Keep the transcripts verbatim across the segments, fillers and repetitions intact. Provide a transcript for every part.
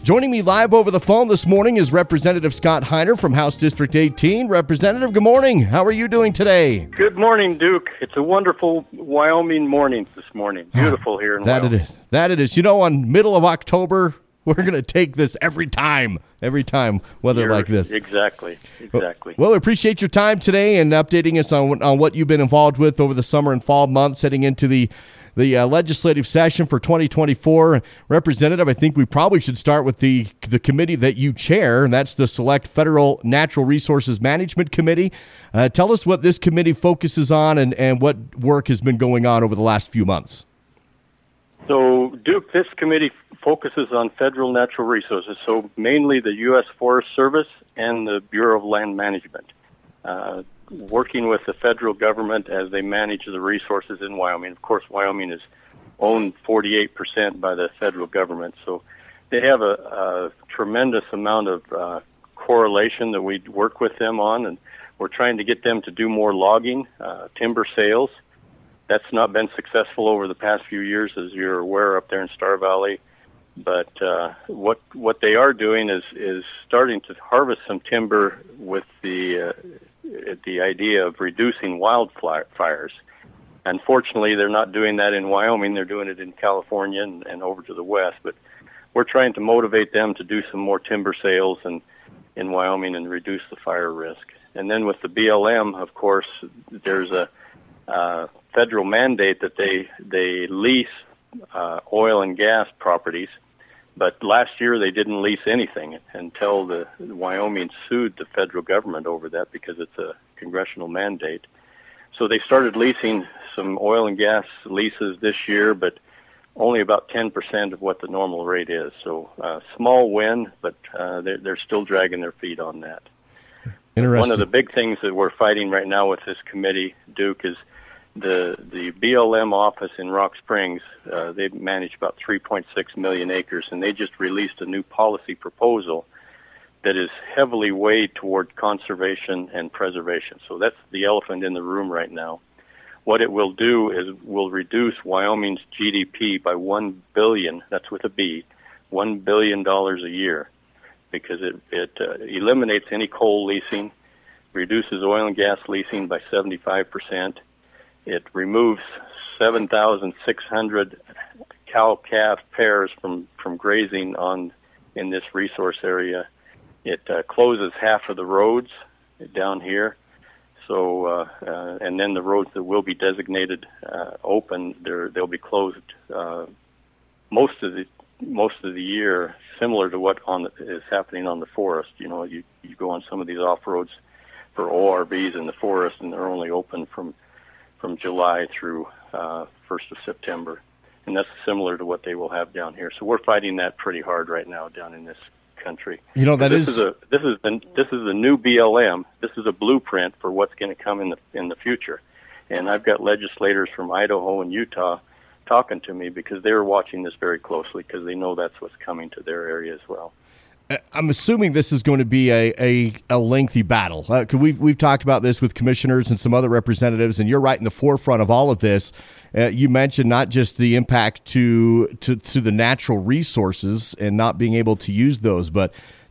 Joining me live over the phone this morning is Representative Scott Heiner from House District eighteen. Representative, good morning. How are you doing today? Good morning, Duke. It's a wonderful Wyoming morning this morning. Beautiful here in that Wyoming. That it is. That it is. You know, on middle of October, we're going to take this every time. Every time, weather You're, like this. Exactly. Exactly. Well, we appreciate your time today and updating us on, on what you've been involved with over the summer and fall months heading into the the uh, legislative session for twenty twenty-four. Representative, I think we probably should start with the the committee that you chair, and that's the Select Federal Natural Resources Management Committee. Uh, tell us what this committee focuses on and, and what work has been going on over the last few months. So, Duke, this committee focuses on federal natural resources, so mainly the U S Forest Service and the Bureau of Land Management, uh, working with the federal government as they manage the resources in Wyoming. Of course, Wyoming is owned forty-eight percent by the federal government, so they have a, a tremendous amount of uh, correlation that we work with them on, and we're trying to get them to do more logging, uh, timber sales. That's not been successful over the past few years, as you're aware, up there in Star Valley. But uh, what what they are doing is is starting to harvest some timber with the uh, the idea of reducing wildfires. Unfortunately, they're not doing that in Wyoming. They're doing it in California and, and over to the west. But we're trying to motivate them to do some more timber sales and in Wyoming and reduce the fire risk. And then with the B L M, of course, there's a uh, federal mandate that they they lease uh, oil and gas properties. But last year they didn't lease anything until the, the Wyoming sued the federal government over that because it's a congressional mandate. So they started leasing some oil and gas leases this year, but only about ten percent of what the normal rate is. So uh, small win, but uh, they're, they're still dragging their feet on that. Interesting. One of the big things that we're fighting right now with this committee, Duke, is the the B L M office in Rock Springs. Uh, they manage about three point six million acres, and they just released a new policy proposal that is heavily weighed toward conservation and preservation. So that's the elephant in the room right now. What it will do is will reduce Wyoming's G D P by one billion. That's with a B, one billion dollars a year, because it it uh, eliminates any coal leasing, reduces oil and gas leasing by seventy-five percent. It removes seven thousand six hundred cow-calf pairs from, from grazing on in this resource area. It uh, closes half of the roads down here. So, uh, uh, and then the roads that will be designated uh, open, they're, they'll be closed uh, most of the most of the year, similar to what on the, is happening on the forest. You know, you you go on some of these off roads for O R Vs in the forest, and they're only open from from July through uh, first of September, and that's similar to what they will have down here. So we're fighting that pretty hard right now down in this country. You know, that this is, is a this is the this is the new B L M. This is a blueprint for what's going to come in the in the future, and I've got legislators from Idaho and Utah talking to me because they're watching this very closely because they know that's what's coming to their area as well. I'm assuming this is going to be a, a, a lengthy battle. Uh, 'cause we've, we've talked about this with commissioners and some other representatives, and you're right in the forefront of all of this. Uh, you mentioned not just the impact to, to, to the natural resources and not being able to use those, but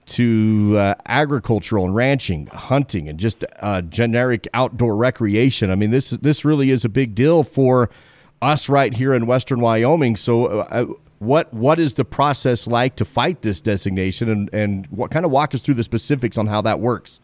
to uh, agricultural and ranching, hunting, and just uh, generic outdoor recreation. I mean, this this really is a big deal for us right here in Western Wyoming. So uh, What what is the process like to fight this designation, and, and what kind of walk us through the specifics on how that works?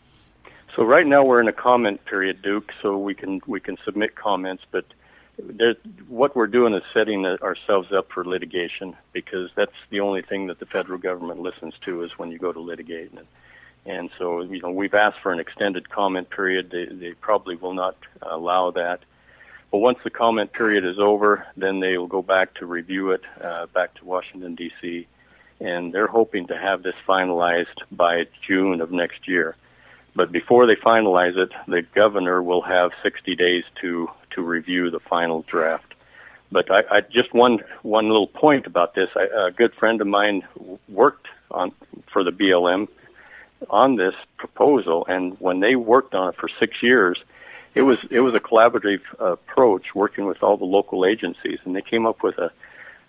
So right now we're in a comment period, Duke, so we can we can submit comments, but there, what we're doing is setting ourselves up for litigation, because that's the only thing that the federal government listens to is when you go to litigate. And, and so, you know, we've asked for an extended comment period. They, they probably will not allow that. But once the comment period is over, then they will go back to review it, uh, back to Washington, D C, and they're hoping to have this finalized by June of next year. But before they finalize it, the governor will have sixty days to, to review the final draft. But I, I just one one little point about this. I, a good friend of mine worked on for the B L M on this proposal, and when they worked on it for six years, It was it was a collaborative approach, working with all the local agencies, and they came up with a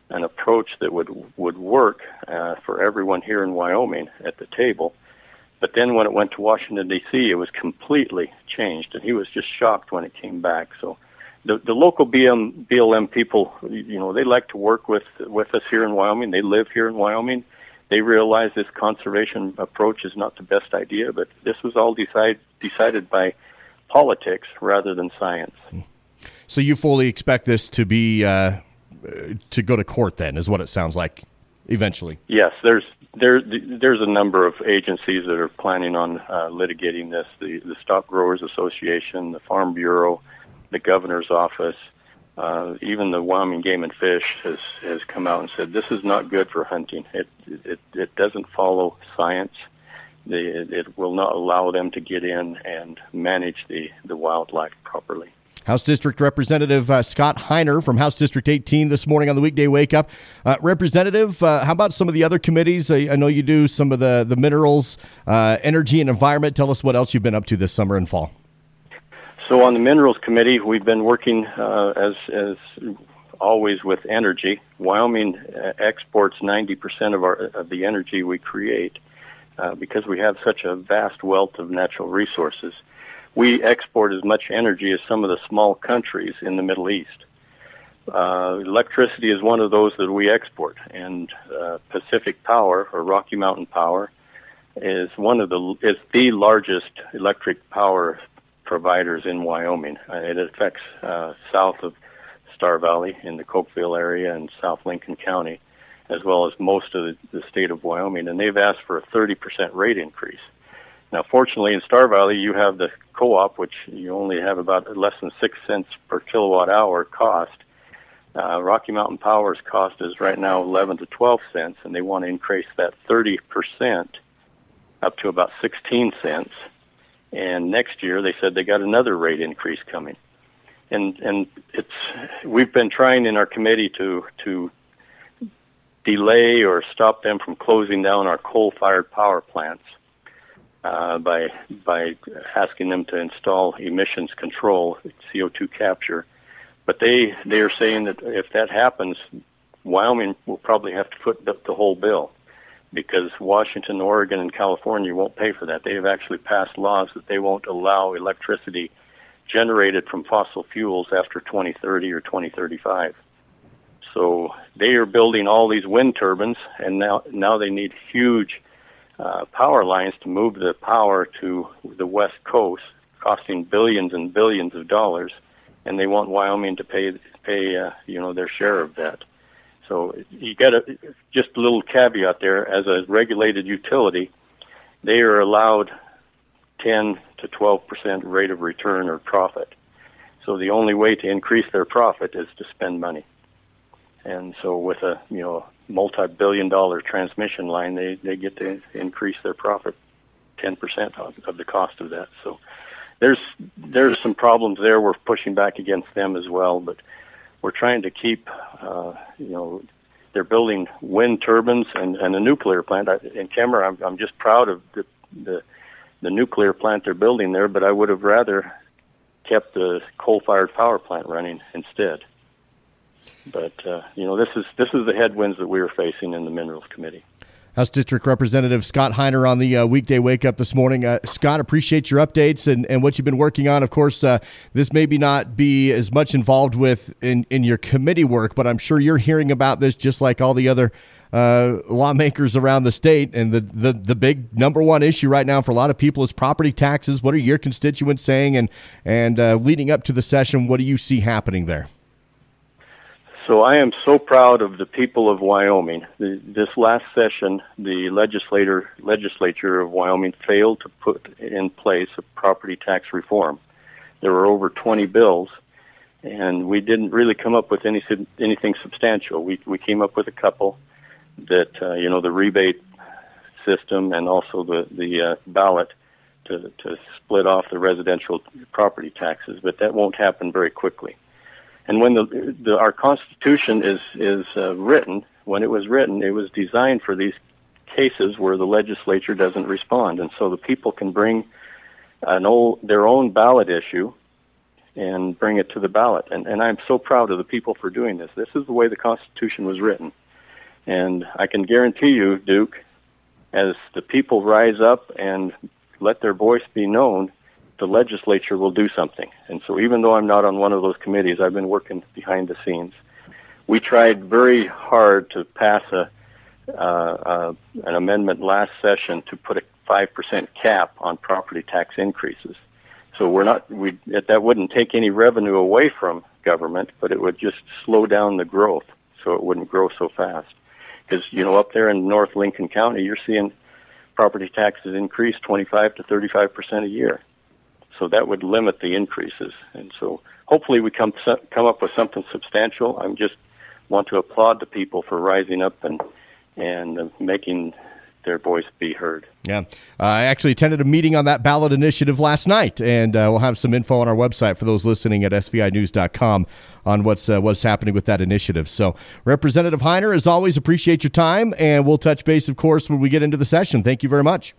an approach that would would work uh, for everyone here in Wyoming at the table. But then when it went to Washington, D C, it was completely changed, and he was just shocked when it came back. So the the local B M, B L M people, you know, they like to work with with us here in Wyoming. They live here in Wyoming. They realize this conservation approach is not the best idea, but this was all decide, decided by politics rather than science. So you fully expect this to be uh, to go to court then, is what it sounds like, eventually? Yes, there's there there's a number of agencies that are planning on uh, litigating this: the the Stock Growers Association, the Farm Bureau, the Governor's Office. Uh, even the Wyoming Game and Fish has, has come out and said this is not good for hunting. It it, it doesn't follow science. The, it, it will not allow them to get in and manage the, the wildlife properly. House District Representative uh, Scott Heiner from House District eighteen this morning on the Weekday Wake Up. Uh, Representative, uh, how about some of the other committees? I, I know you do some of the, the minerals, uh, energy and environment. Tell us what else you've been up to this summer and fall. So on the Minerals Committee, we've been working uh, as as always with energy. Wyoming uh, exports ninety percent of our of the energy we create uh, because we have such a vast wealth of natural resources. We export as much energy as some of the small countries in the Middle East. Uh, electricity is one of those that we export, and uh, Pacific Power or Rocky Mountain Power is one of the is the largest electric power providers in Wyoming. Uh, it affects uh, south of Star Valley in the Cokeville area and South Lincoln County, as well as most of the, the state of Wyoming, and they've asked for a thirty percent rate increase. Now, fortunately, in Star Valley, you have the co-op, which you only have about less than six cents per kilowatt hour cost. Uh, Rocky Mountain Power's cost is right now eleven to twelve cents, and they want to increase that thirty percent up to about sixteen cents. And next year, they said they got another rate increase coming. And and it's we've been trying in our committee to to delay or stop them from closing down our coal-fired power plants uh, by by asking them to install emissions control, C O two capture. But they they are saying that if that happens, Wyoming will probably have to foot the, the whole bill, because Washington, Oregon, and California won't pay for that. They have actually passed laws that they won't allow electricity generated from fossil fuels after twenty thirty or twenty thirty-five. So they are building all these wind turbines, and now now they need huge uh, power lines to move the power to the west coast, costing billions and billions of dollars, and they want Wyoming to pay pay uh, you know their share of that. So you got to just a little caveat there. As a regulated utility, they are allowed ten to twelve percent rate of return or profit. So the only way to increase their profit is to spend money. And so with a you know multi-billion dollar transmission line, they, they get to increase their profit ten percent of, of the cost of that. So there's there's some problems there. We're pushing back against them as well, but we're trying to keep, uh, you know, they're building wind turbines and, and a nuclear plant. I, in Kemmerer, I'm, I'm just proud of the, the the nuclear plant they're building there, but I would have rather kept the coal-fired power plant running instead. But uh, you know, this is this is the headwinds that we are facing in the Minerals Committee. House District Representative Scott Heiner on the uh, Weekday Wake Up this morning. Uh, Scott, appreciate your updates and, and what you've been working on. Of course, uh, this maybe not be as much involved with in, in your committee work, but I'm sure you're hearing about this just like all the other uh, lawmakers around the state. And the, the, the big number one issue right now for a lot of people is property taxes. What are your constituents saying? And, and uh, leading up to the session, what do you see happening there? So I am so proud of the people of Wyoming. The, this last session, the legislator legislature of Wyoming failed to put in place a property tax reform. There were over twenty bills, and we didn't really come up with any anything substantial. We we came up with a couple that uh, you know the rebate system and also the the uh, ballot to to split off the residential property taxes, but that won't happen very quickly. And when the, the our Constitution is is uh, written, when it was written, it was designed for these cases where the legislature doesn't respond, and so the people can bring an old their own ballot issue and bring it to the ballot. And, and I'm so proud of the people for doing this. This is the way the Constitution was written. And I can guarantee you, Duke, as the people rise up and let their voice be known, the legislature will do something. And so even though I'm not on one of those committees, I've been working behind the scenes. We tried very hard to pass a uh, uh, an amendment last session to put a five percent cap on property tax increases. So we're not we that wouldn't take any revenue away from government, but it would just slow down the growth so it wouldn't grow so fast. Because, you know, up there in North Lincoln County, you're seeing property taxes increase twenty-five to thirty-five percent a year. So that would limit the increases. And so hopefully we come come up with something substantial. I just want to applaud the people for rising up and and uh, making their voice be heard. Yeah. Uh, I actually attended a meeting on that ballot initiative last night, and uh, we'll have some info on our website for those listening at S V I news dot com on what's uh, what's happening with that initiative. So, Representative Heiner, as always, appreciate your time, and we'll touch base, of course, when we get into the session. Thank you very much.